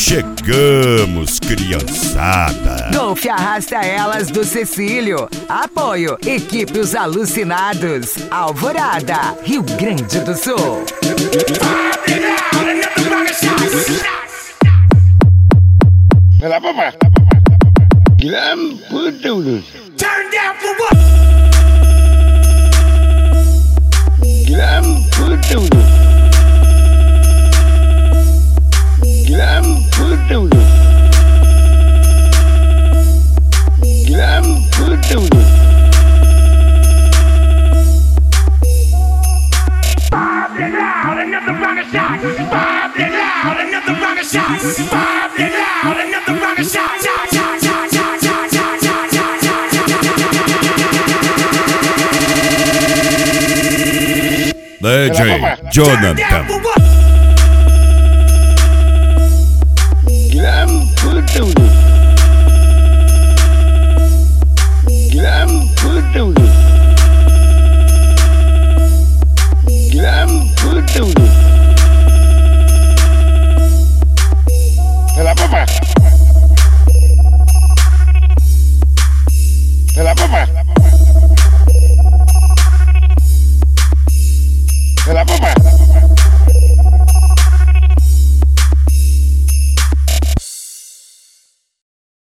Chegamos, criançada! Golfe Arrasta Elas do Cecílio. Apoio, equipe Os Alucinados. Alvorada, Rio Grande do Sul. Vai lá, papai. Turn down for what? Another rocket shot. Bob it out. Another rocket shot. Bob it out. Another rocket shot. DJ Jonathan. Vai lá, papai. Vai lá, papai. Vai lá, papai.